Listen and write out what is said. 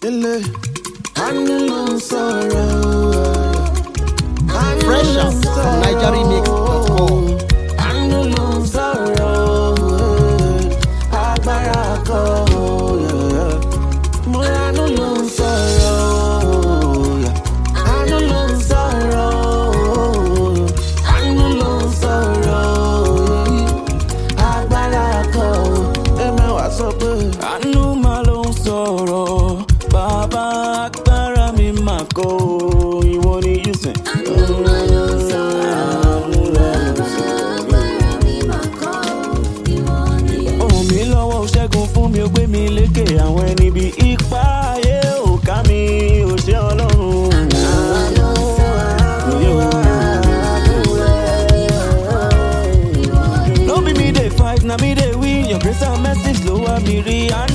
Fresh out from NigerRemix.com. Now me they win, your grace and mercy flow at me.